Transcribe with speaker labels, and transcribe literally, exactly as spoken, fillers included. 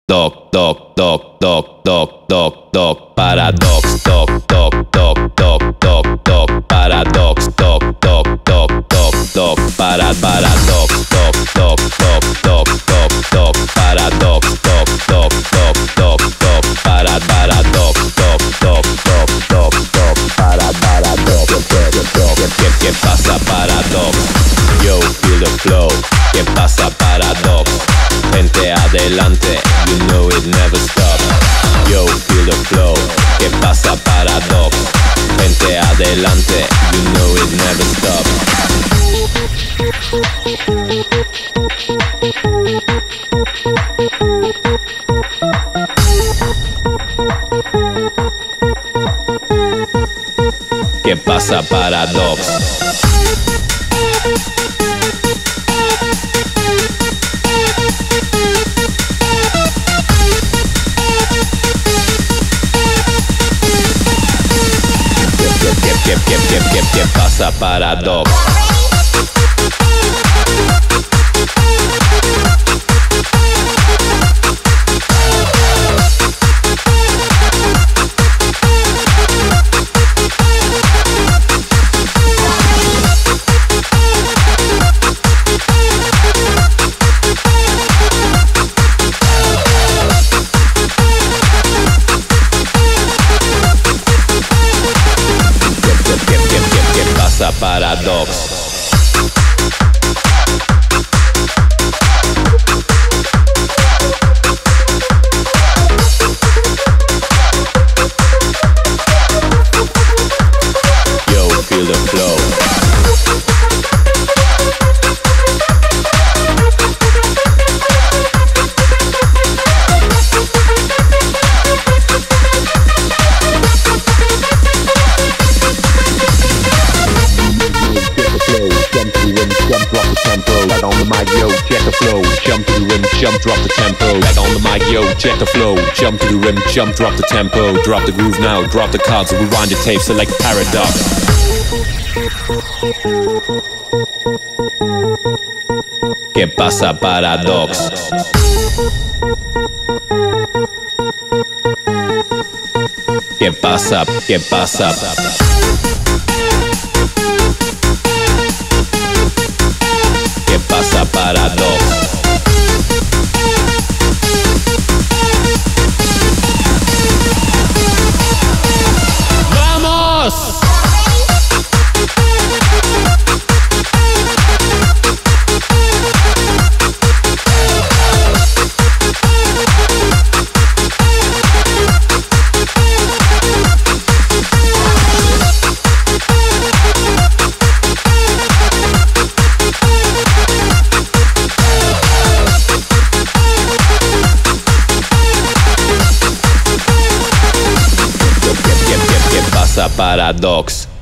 Speaker 1: doc, doc, doc, doc, doc, doc, doc, paradox, doc, doc, doc, doc, doc, doc, paradox, doc, doc, doc, doc, doc, para, paradox, doc, doc, doc, doc, doc, doc, paradox, doc, doc, doc, doc, doc, para, paradox, doc, doc, doc, doc, doc, para, paradox, ¿qué, qué pasa paradox? Yo, feel the flow, ¿qué pasa paradox? Gente adelante, you know it never stops. Yo, feel the flow, ¿qué pasa paradox? Gente adelante, you know it never stops. ¿Qué pasa paradox? ¿Qué, qué, qué, qué, qué pasa paradox? Paradox. Yo, feel the flow.
Speaker 2: Right on the mic, yo, check the flow. Jump to the rim, jump, drop the tempo. Right on the mic, yo, check the flow. Jump to the rim, jump, drop the tempo. Drop the groove now, drop the cards. Rewind your tape, select paradox. ¿Qué pasa paradox? ¿Qué pasa? ¿Qué pasa? ¿Qué pasa paradox? ¡Vamos! Paradox.